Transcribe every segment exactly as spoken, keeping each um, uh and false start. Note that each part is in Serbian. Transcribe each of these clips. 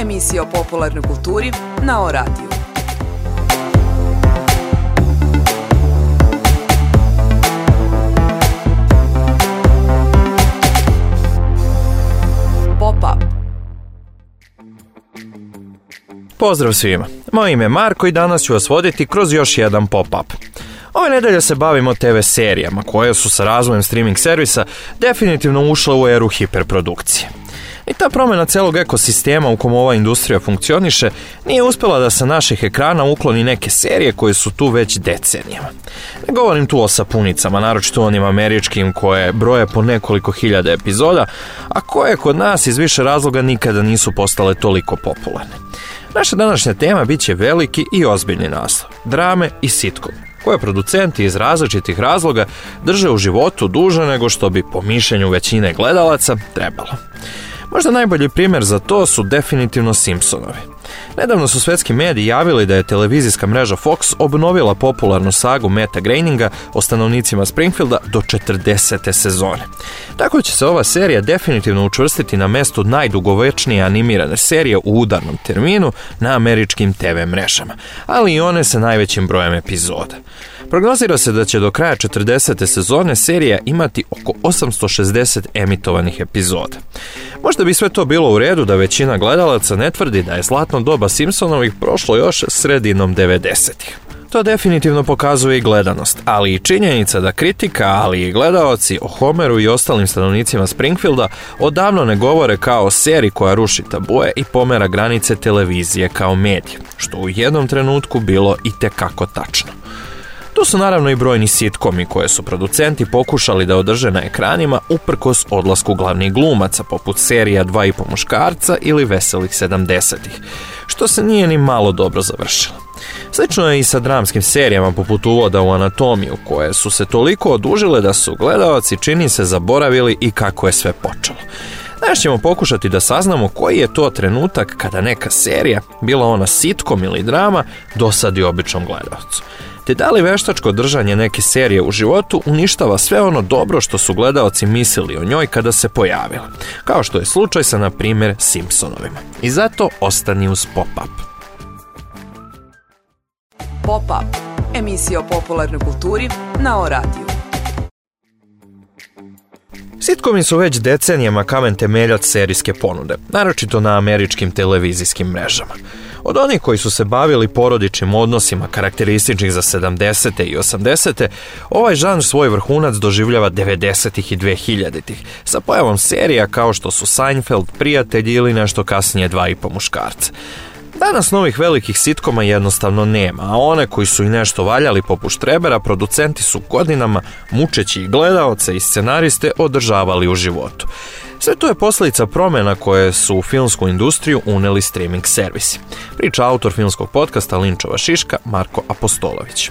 emisija o popularnoj kulturi na O radiju. Pop-up. Pozdrav svima, moje ime je Marko i danas ću vas voditi kroz još jedan pop-up. Ove nedelje se bavimo te ve serijama koje su sa razvojem streaming servisa definitivno ušle u eru hiperprodukcije. I ta promjena celog ekosistema u kom ova industrija funkcioniše nije uspjela da sa naših ekrana ukloni neke serije koje su tu već decenijama. Ne govorim tu o sapunicama, naročito onim američkim koje broje po nekoliko hiljada epizoda, a koje kod nas iz više razloga nikada nisu postale toliko popularne. Naša današnja tema bit će veliki i ozbiljni naslov, drame i sitkomi, koje producenti iz različitih razloga drže u životu duže nego što bi, po mišljenju većine gledalaca, trebalo. Možda najbolji primjer za to su definitivno Simpsonovi. Nedavno su svetski mediji javili da je televizijska mreža Fox obnovila popularnu sagu Meta Groeninga o stanovnicima Springfielda do četrdesete sezone. Tako će se ova serija definitivno učvrstiti na mestu najdugovečnije animirane serije u udarnom terminu na američkim te ve mrežama, ali i one sa najvećim brojem epizoda. Prognozira se da će do kraja četrdesete sezone serija imati oko osamsto šezdeset emitovanih epizoda. Možda bi sve to bilo u redu da većina gledalaca ne tvrdi da je zlatno doba Simpsonovih prošlo još sredinom devedesetih. To definitivno pokazuje i gledanost, ali i činjenica da kritika, ali i gledaoci o Homeru i ostalim stanovnicima Springfielda odavno ne govore kao o seriji koja ruši tabue i pomera granice televizije kao medije, što u jednom trenutku bilo itekako tačno. Tu su naravno i brojni sitkomi koje su producenti pokušali da održe na ekranima uprkos odlasku glavnih glumaca, poput serija Dva i po muškarca ili Veselih sedamdesetih, što se nije ni malo dobro završilo. Slično je i sa dramskim serijama poput Uvoda u anatomiju, koje su se toliko odužile da su gledalci, čini se, zaboravili i kako je sve počelo. Danas ćemo pokušati da saznamo koji je to trenutak kada neka serija, bila ona sitkom ili drama, dosadi običnom gledalcu. Te da li veštačko držanje neke serije u životu uništava sve ono dobro što su gledaoci mislili o njoj kada se pojavila, kao što je slučaj sa, na primjer, Simpsonovima. I zato ostani uz Pop-up. Pop-up, emisija o popularnoj kulturi na O radiju. Sitkomi su već decenijama kamen temeljac serijske ponude, naročito na američkim televizijskim mrežama. Od onih koji su se bavili porodičnim odnosima karakterističnih za sedamdesete i osamdesete, ovaj žanr svoj vrhunac doživljava devedesetih i dvehiljaditih, sa pojavom serija kao što su Seinfeld, Prijatelji ili nešto kasnije Dva i po muškarca. Danas novih velikih sitkoma jednostavno nema, a one koji su i nešto valjali poput Štrebera, producenti su godinama, mučeći i gledaoce i scenariste, održavali u životu. Sve to je posljedica promjena koje su u filmsku industriju uneli streaming servisi. Priča autor filmskog podcasta Linčova šiška Marko Apostolović.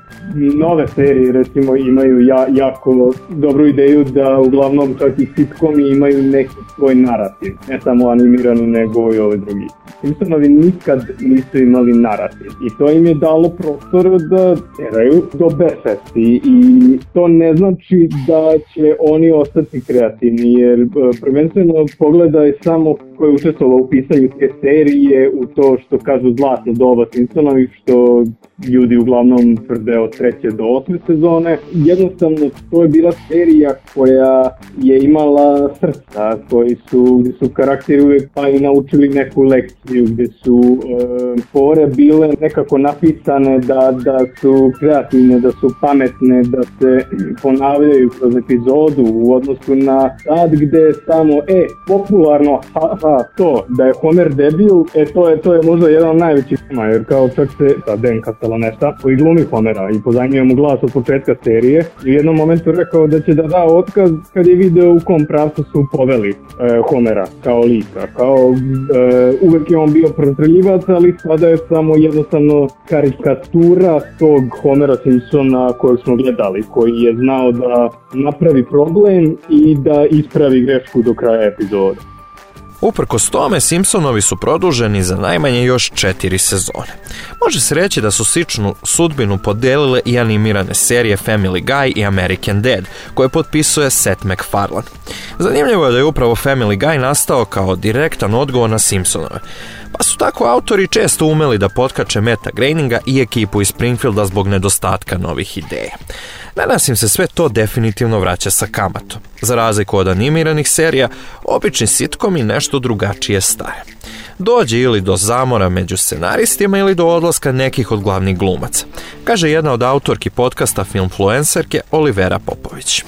Nove serije, recimo, imaju ja, jako dobru ideju da uglavnom čak i sitkomi imaju neki svoj narativ, ne samo animirani nego i ove drugi. Simpsonovi nikad nisu imali narativ i to im je dalo prostor da teraju do besvesti i to ne znači da će oni ostati kreativni, jer prvenstveno pogledaj samo ko je učestvovao u pisanju te serije, u to što kažu zlatno doba Simpsonovih, što ljudi uglavnom tvrde od treće do osme sezone. Jednostavno, to je bila serija koja je imala srca, koji su, gdje su karakteri uvijek pa i naučili neku lekciju, gdje su e, fore bile nekako napisane da, da su kreativne, da su pametne, da se ponavljaju kroz epizodu u odnosu na sad gdje je samo, e, popularno, ha, ha, to, da je Homer debil, e, to je, to je možda jedan od najvećih tema, jer kao čak se, sa Dan Castellaneta, koji glumi Homera i pozajmio mu glas od početka serije, u jednom momentu rekao da će da da otkaz kad je video u kom pravcu su poveli e, Homera kao lika, kao e, uvek je on bio prostreljivac, ali sada je samo jednostavno karikatura tog Homera Simpsona kojeg smo gledali, koji je znao da napravi problem i da ispravi grešku do kraja epizoda. Uprkos tome, Simpsonovi su produženi za najmanje još četiri sezone. Može se reći da su sličnu sudbinu podelile i animirane serije Family Guy i American Dad, koje potpisuje Seth MacFarlane. Zanimljivo je da je upravo Family Guy nastao kao direktan odgovor na Simpsonove, pa su tako autori često umeli da potkače Meta Groeninga i ekipu iz Springfielda zbog nedostatka novih ideja. Danas im se sve to definitivno vraća sa kamatom. Za razliku od animiranih serija, obični sitcomi nešto drugačije stare. Dođe ili do zamora među scenaristima ili do odlaska nekih od glavnih glumaca, kaže jedna od autorki podcasta Filmfluencerke Olivera Popović.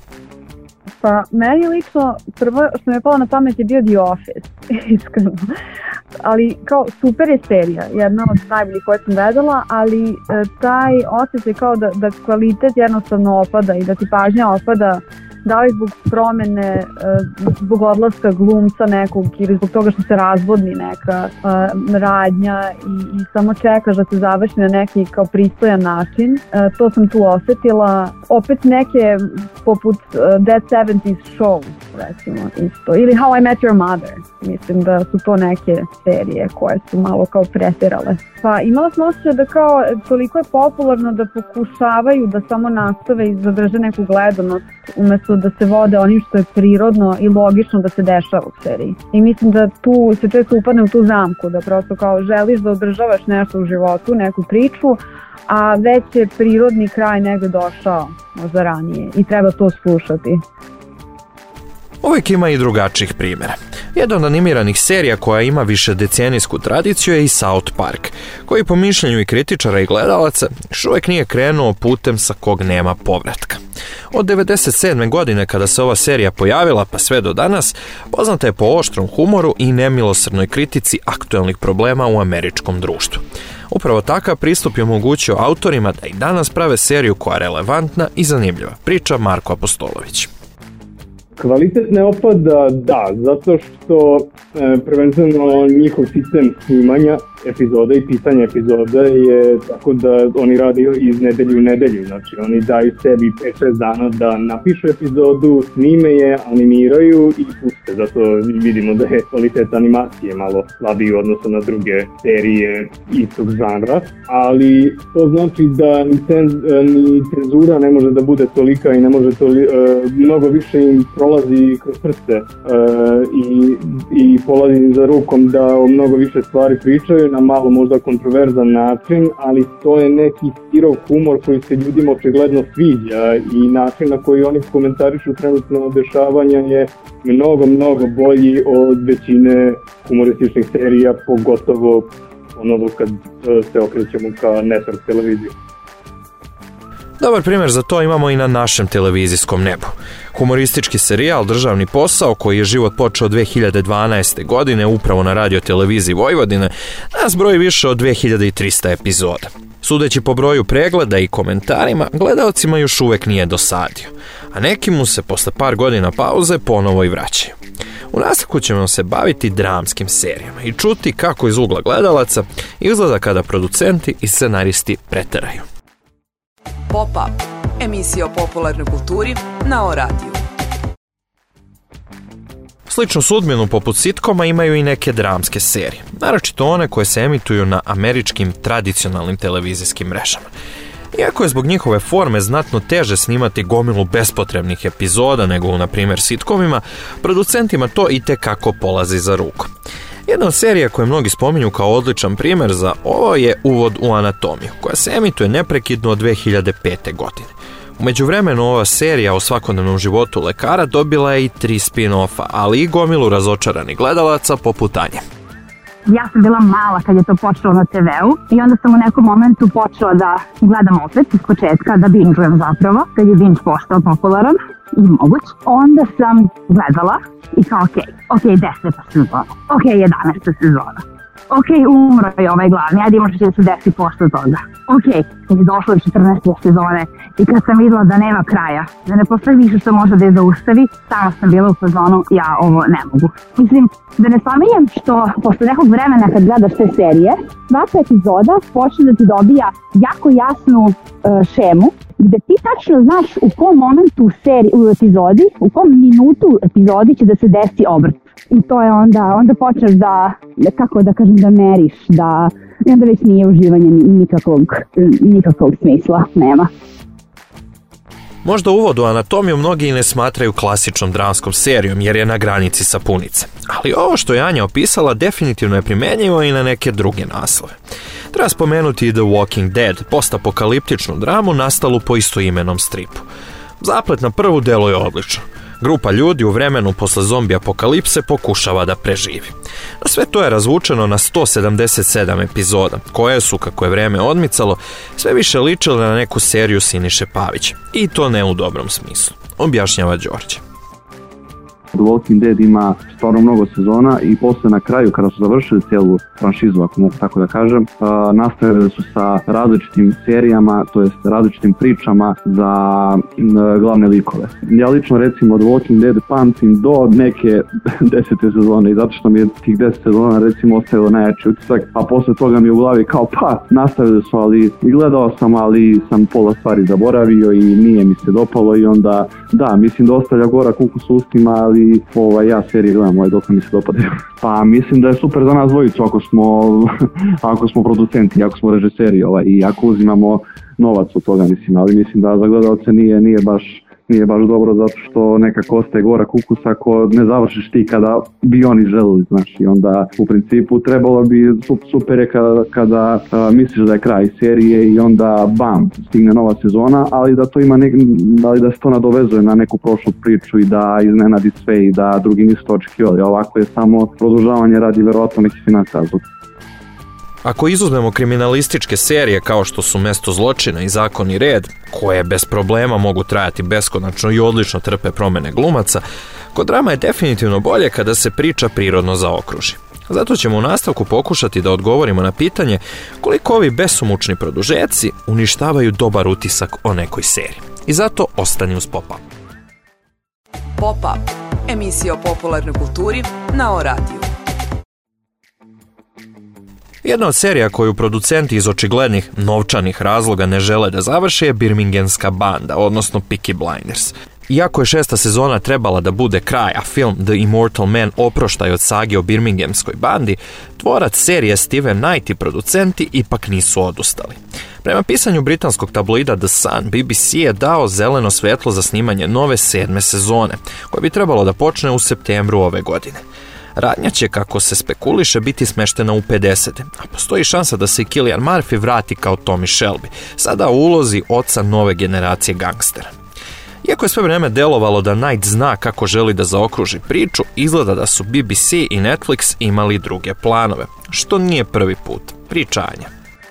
Pa meni lično prvo što mi je palo na pamet je bio The Office, iskreno. Ali kao super je serija, jedna od najboljih koje sam gledala, ali e, taj osjećaj kao da, da kvalitet jednostavno opada i da ti pažnja opada, da li zbog promene, e, zbog odlaska glumca nekog ili zbog toga što se razvodni neka e, radnja i, i samo čekaš da se završi na neki kao pristojan način. E, to sam tu osetila. Opet neke poput uh, That sedamdeset Show, recimo, isto. Ili How I Met Your Mother. Mislim da su to neke serije koje su malo kao preterale. Pa imala sam osjećaj da kao toliko je popularno da pokušavaju da samo nastave i zadrže neku gledanost umjesto da se vode onim što je prirodno i logično da se dešava u seriji. I mislim da tu se često upadne u tu zamku, da prosto kao želiš da održavaš nešto u životu, neku priču, a već je prirodni kraj negde došao možda ranije i treba to slušati. Uvijek ima i drugačijih primjera. Jedna od animiranih serija koja ima više decenijsku tradiciju je i South Park, koji po mišljenju i kritičara i gledalaca još uvijek nije krenuo putem sa kog nema povratka. Od devedeset sedme godine kada se ova serija pojavila pa sve do danas, poznata je po oštrom humoru i nemilosrdnoj kritici aktualnih problema u američkom društvu. Upravo takav pristup je omogućio autorima da i danas prave seriju koja je relevantna i zanimljiva, priča Marko Apostolović. Kvalitet ne opada, da, zato što e, prvenstveno njihov sistem snimanja epizoda i pisanja epizoda je tako da oni rade iz nedelju u nedelju, znači oni daju sebi pet šest dana da napišu epizodu, snime je, animiraju i puste, zato vidimo da je kvalitet animacije malo slabiji u odnosu na druge serije istog žanra, ali to znači da ni, cen, ni cenzura ne može da bude tolika i ne može toli, e, mnogo više im prolazi kroz prste e, i, i polazi za rukom da o mnogo više stvari pričaju na malo možda kontroverzan način, ali to je neki sirov humor koji se ljudima očigledno sviđa i način na koji oni komentarišu trenutno dešavanja je mnogo, mnogo bolji od većine humorističnih serija, pogotovo ono kad se okrećemo ka network televiziju. Dobar primjer za to imamo i na našem televizijskom nebu. Humoristički serijal Državni posao, koji je život počeo dve hiljade dvanaeste. godine upravo na radio televiziji Vojvodine, nas broji više od dve hiljade trista epizoda. Sudeći po broju pregleda i komentarima, gledaocima još uvijek nije dosadio, a neki mu se posle par godina pauze ponovo i vraćaju. U nastavku ćemo se baviti dramskim serijama i čuti kako iz ugla gledalaca izgleda kada producenti i scenaristi preteraju. Pop-up, emisija o popularnoj kulturi na O radiju. Sličnu sudbinu poput sitkoma imaju i neke dramske serije, naročito one koje se emituju na američkim tradicionalnim televizijskim mrežama. Iako je zbog njihove forme znatno teže snimati gomilu bespotrebnih epizoda nego u, na primjer, sitkomima, producentima to itekako polazi za rukom. Jedna od serija koje mnogi spominju kao odličan primjer za ovo je Uvod u anatomiju, koja se emituje neprekidno od dve hiljade pete. godine. U međuvremenu ova serija o svakodnevnom životu lekara dobila je i tri spin-offa, ali i gomilu razočaranih gledalaca poput Anje. Ja sam bila mala kad je to počelo na te veu i onda sam u nekom momentu počela da gledam opet iz početka, da binge-ujem zapravo, kad je binge postao popularan i moguć. Onda sam gledala i kao okej, okay, okej, okay, deseta sezona, okej, okay, jedanaesta sezona. Ok, umro je ovaj glavni, ajde imaš će da se desi posle toga. Ok, kad je došlo do četrnaeste sezone i kad sam vidjela da nema kraja, da ne postoji više što može da je zaustavi, tamo sam bila u fazonu, ja ovo ne mogu. Mislim, da ne spominjem što posle nekog vremena kad gledaš te serije, svaka epizoda počne da ti dobija jako jasnu uh, šemu, gde ti tačno znaš u kom momentu u, seriji, u epizodi, u kom minutu epizodi će da se desi obrt. I to je onda, onda počneš da, kako da kažem, da meriš, da i onda već nije uživanje nikakvog, nikakvog smisla, nema. Možda uvod u anatomiju mnogi i ne smatraju klasičnom dramskom serijom jer je na granici sapunice. Ali ovo što je Anja opisala definitivno je primjenjivo i na neke druge naslove. Treba spomenuti i The Walking Dead, postapokaliptičnu dramu nastalu po istoimenom stripu. Zaplet na prvu deluje odlično. Grupa ljudi u vremenu posle zombi apokalipse pokušava da preživi. No sve to je razvučeno na sto sedamdeset sedam epizoda, koje su, kako je vreme odmicalo, sve više ličile na neku seriju Siniše Pavića. I to ne u dobrom smislu, objašnjava Đorđe. The Walking Dead ima stvarno mnogo sezona i posle na kraju, kada su završili cijelu franšizu, ako mogu tako da kažem, uh, nastavili su sa različitim serijama, to jest različitim pričama za uh, glavne likove. Ja lično recimo The Walking Dead pamtim do neke desete sezone i zato što mi je tih deset sezona recimo ostavilo najjači utisak, a posle toga mi je u glavi kao pa nastavili su, ali i gledao sam, ali sam pola stvari zaboravio i nije mi se dopalo i onda da, mislim da ostavlja gorak ukus u ustima, ali i ovaj, ja serije gledam ovaj dok mi se dopadaju. Pa mislim da je super za nas dvojicu ako smo, ako smo producenti, ako smo režiseri ovaj, i ako uzimamo novac od toga, mislim, ali mislim da za gledalce nije, nije baš nije baš dobro zato što nekako ostaje gorak ukus ako ne završiš ti kada bi oni želeli, znaš, i onda u principu trebalo bi, super je kada, kada uh, misliš da je kraj serije i onda bam, stigne nova sezona, ali da to ima nek, ali da se to nadovezuje na neku prošlu priču i da iznenadi sve i da drugi nisu to očekivali, ovako je samo produžavanje radi verovatno nekih financija. Ako izuzmemo kriminalističke serije kao što su Mesto zločina i Zakon i red, koje bez problema mogu trajati beskonačno i odlično trpe promene glumaca, kod drama je definitivno bolje kada se priča prirodno zaokruži. Zato ćemo u nastavku pokušati da odgovorimo na pitanje koliko ovi besomučni produžeci uništavaju dobar utisak o nekoj seriji. I zato ostani uz Pop-up. Pop-up, emisija o popularnoj kulturi na O radiju. Jedna od serija koju producenti iz očiglednih novčanih razloga ne žele da završe je Birminghamska banda, odnosno Peaky Blinders. Iako je šesta sezona trebala da bude kraj, a film The Immortal Man oproštaj od sage o Birminghamskoj bandi, tvorac serije Steven Knight i producenti ipak nisu odustali. Prema pisanju britanskog tabloida The Sun, B B C je dao zeleno svetlo za snimanje nove sedme sezone, koja bi trebalo da počne u septembru ove godine. Radnja će, kako se spekuliše, biti smeštena u pedesete, a postoji šansa da se i Cillian Murphy vrati kao Tommy Shelby, sada u ulozi oca nove generacije gangstera. Iako je sve vreme delovalo da Knight zna kako želi da zaokruži priču, izgleda da su B B C i Netflix imali druge planove, što nije prvi put. Pričanja.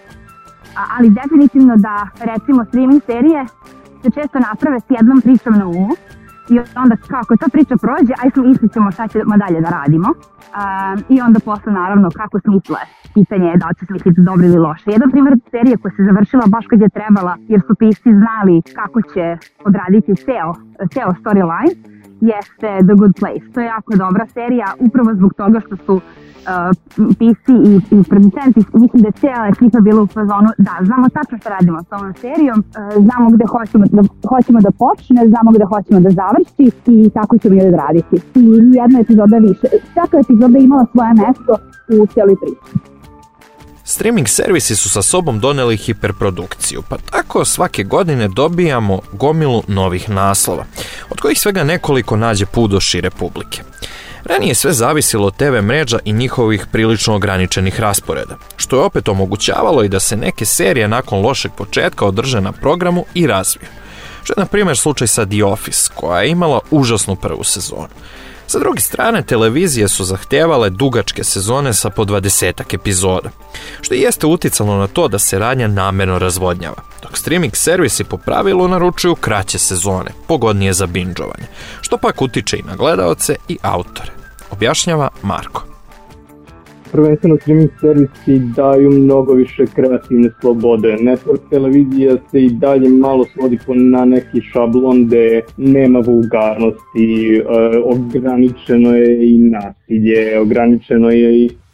Ali definitivno da, recimo, streaming serije se često naprave s jednom pričom na umu, i onda kako ta priča prođe, aj smislit šta ćemo dalje da radimo. Um, I onda posle naravno kako smisle. Pitanje je da li će smisliti dobro ili loše. Jedan primjer serije koja se završila baš kad je trebala, jer su pisci znali kako će odraditi ceo, ceo storyline, jeste The Good Place. To je jako dobra serija, upravo zbog toga što su Uh, pisci i, i producenti, mislim da je cijela ekipa bila u fazonu, da, znamo tačno što radimo s ovom serijom, uh, znamo gde hoćemo da, hoćemo da počne, znamo gde hoćemo da završi i tako ćemo je odraditi. I jedna epizoda više. Svaka epizoda imala svoje mesto u cijeloj priči. Streaming servisi su sa sobom doneli hiperprodukciju, pa tako svake godine dobijamo gomilu novih naslova, od kojih svega nekoliko nađe put do šire publike. Ranije sve zavisilo od te ve mreža i njihovih prilično ograničenih rasporeda, što je opet omogućavalo i da se neke serije nakon lošeg početka održe na programu i razviju. Što je na primjer slučaj sa The Office, koja je imala užasnu prvu sezonu. Sa druge strane, televizije su zahtevale dugačke sezone sa po dvadesetak epizoda, što jeste uticalo na to da se radnja namerno razvodnjava, dok streaming servisi po pravilu naručuju kraće sezone, pogodnije za binđovanje, što pak utiče i na gledaoce i autore, objašnjava Marko. Prvenstveno streaming servisi daju mnogo više kreativne slobode. Network televizija se i dalje malo svodi na neki šablon gde nema vulgarnosti, e, ograničeno je i nasilje, ograničeno je i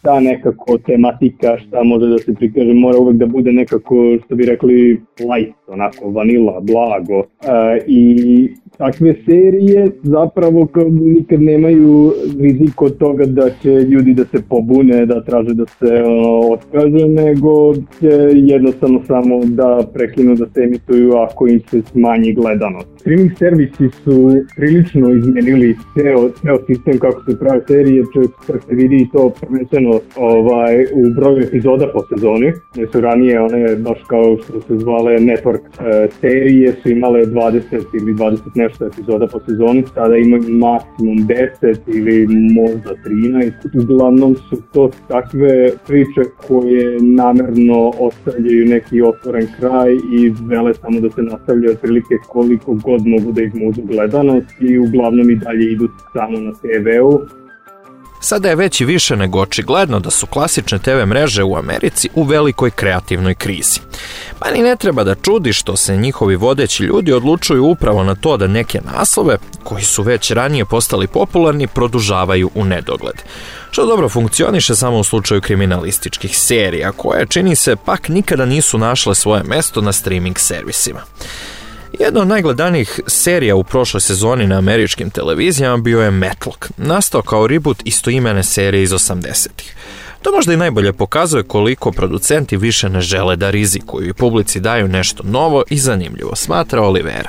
ta nekako tematika, šta može da se prikaže, mora uvek da bude nekako, što bi rekli, light, onako, vanila, blago. E, I takve serije zapravo nikad nemaju rizik od toga da će ljudi da se pobune, da traže da se ono, otkaže, nego će jednostavno samo da prekinu da se emituju ako im se smanji gledanost. Streaming servisi su prilično izmenili ceo, ceo sistem kako se prave serije, čak se vidi i to prvenstveno ovaj, u broju epizoda po sezoni. Ne su ranije one baš kao što se zvale network e, serije su imale dvadeset ili dvadeset nešto epizoda po sezoni, sada imaju maksimum deset ili možda trinaest. Uglavnom su to takve priče koje namerno ostavljaju neki otvoren kraj i žele samo da se nastavljaju otprilike koliko god mogu da izmuzu gledanost i uglavnom i dalje idu samo na te veu. Sada je već i više nego očigledno da su klasične te ve mreže u Americi u velikoj kreativnoj krizi. Pa ni ne treba da čudi što se njihovi vodeći ljudi odlučuju upravo na to da neke naslove, koji su već ranije postali popularni, produžavaju u nedogled. Što dobro funkcioniše samo u slučaju kriminalističkih serija, koje, čini se, pak nikada nisu našle svoje mesto na streaming servisima. Jedna od najgledanijih serija u prošloj sezoni na američkim televizijama bio je Matlock, nastao kao reboot istoimene serije iz osamdesetih. To možda i najbolje pokazuje koliko producenti više ne žele da rizikuju i publici daju nešto novo i zanimljivo, smatra Olivera.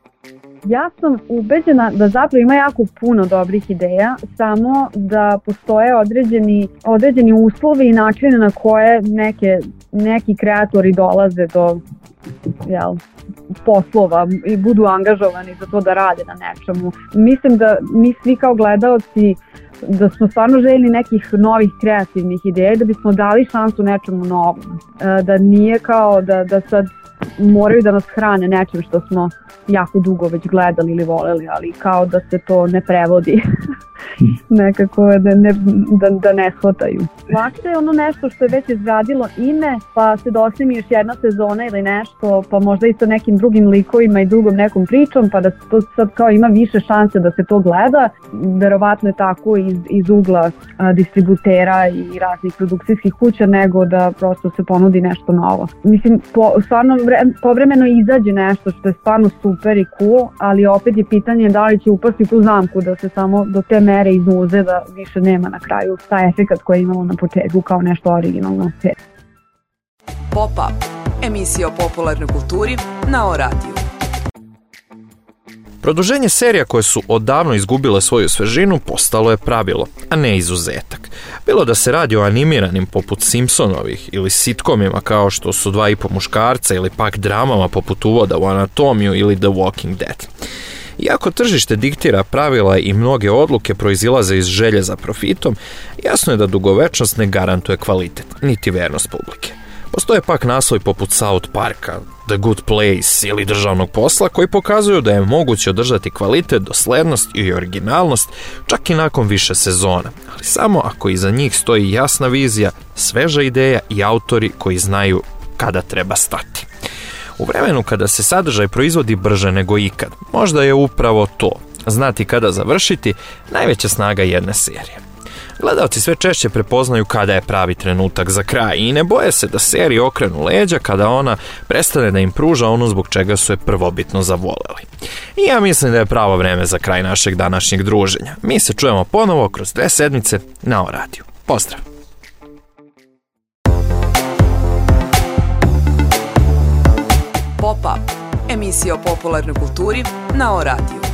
Ja sam ubeđena da zapravo ima jako puno dobrih ideja, samo da postoje određeni, određeni uslovi i načine na koje neke, neki kreatori dolaze do jel, poslova i budu angažovani za to da rade na nečemu. Mislim da mi svi kao gledaoci da smo stvarno željeli nekih novih kreativnih ideja, da bismo dali šansu nečemu novom. Da nije kao da, da sad moraju da nas hrane nečim što smo jako dugo već gledali ili voleli, ali kao da se to ne prevodi nekako da ne, da, da ne shvataju. Lakše je ono nešto što je već izgradilo ime, pa se dosnimi još jedna sezona ili nešto, pa možda i sa nekim drugim likovima i drugom nekom pričom, pa da se to sad kao ima više šanse da se to gleda. Verovatno je tako iz, iz ugla a, distributera i raznih produkcijskih kuća, nego da prosto se ponudi nešto novo. Mislim, po, stvarno vre, povremeno izađe nešto što je stvarno super i cool, ali opet je pitanje da li će upasti u tu zamku da se samo do te mere iznuze da više nema na kraju taj efekat koji imamo na početku kao nešto originalno. Pop-up, emisija o popularnoj kulturi na O radiju. Produženje serija koje su odavno izgubile svoju svežinu postalo je pravilo, a ne izuzetak. Bilo da se radi o animiranim poput Simpsonovih ili sitcomima kao što su Dva i po muškarca ili pak dramama poput Uvoda u anatomiju ili The Walking Dead. Iako tržište diktira pravila i mnoge odluke proizilaze iz želje za profitom, jasno je da dugovečnost ne garantuje kvalitet, niti vernost publike. Postoje pak naslovi poput South Parka, The Good Place ili Državnog posla koji pokazuju da je moguće održati kvalitet, doslednost i originalnost čak i nakon više sezona, ali samo ako iza njih stoji jasna vizija, sveža ideja i autori koji znaju kada treba stati. U vremenu kada se sadržaj proizvodi brže nego ikad, možda je upravo to, znati kada završiti, najveća snaga jedne serije. Gledaoci sve češće prepoznaju kada je pravi trenutak za kraj i ne boje se da seriji okrenu leđa kada ona prestane da im pruža ono zbog čega su je prvobitno zavoleli. I ja mislim da je pravo vreme za kraj našeg današnjeg druženja. Mi se čujemo ponovo kroz dve sedmice na O radiju. Pozdrav! Pop-up, emisija o popularnoj kulturi na O radiju.